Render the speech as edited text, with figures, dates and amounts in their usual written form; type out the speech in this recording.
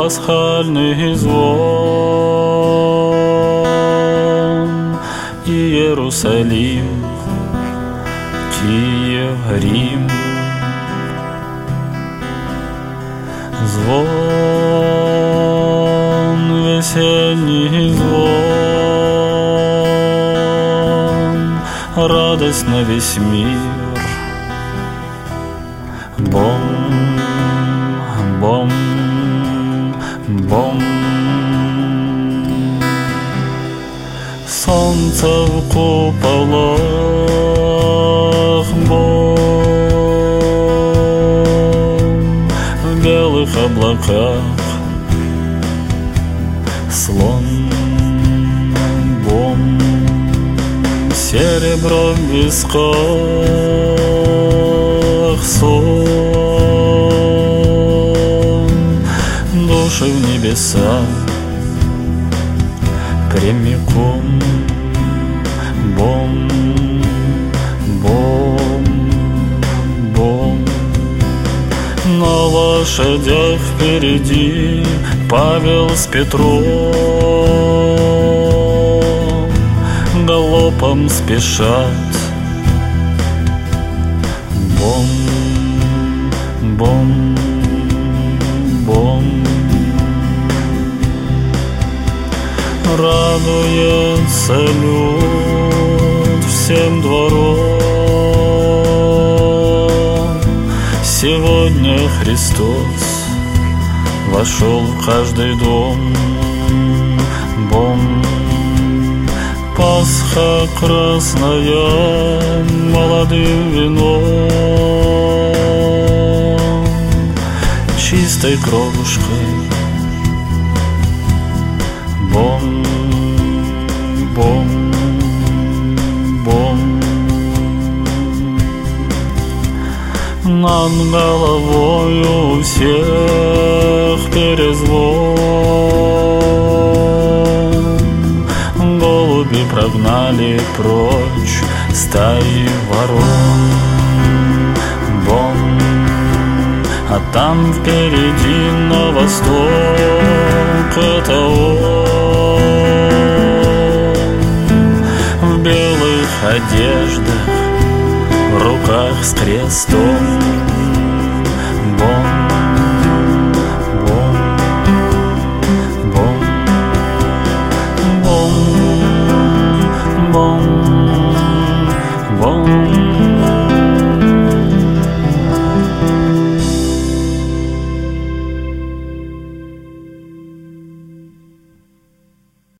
пасхальный звон. Иерусалим, Киев, Рим, звон, весенний звон, радость на весь мир. Бом, бом, бом. Солнце в куполах, бом, в белых облаках слон, бом, серебро в висках, сон, души в небеса прямиком. Бом, бом, бом. На лошадях впереди Павел с Петром галопом спешат. Бом, бом, бом. Радуется люд всем двором. Сегодня Христос вошел в каждый дом. Бом, Пасха красная молодым вином, чистой кровушкой. Бом, бом, бом. Над головою всех перезвон. Голуби прогнали прочь стаи ворон. Бом, а там впереди на восток это в белых одеждах, в руках с крестом. Бом, бом, бом, бом, бом, бом.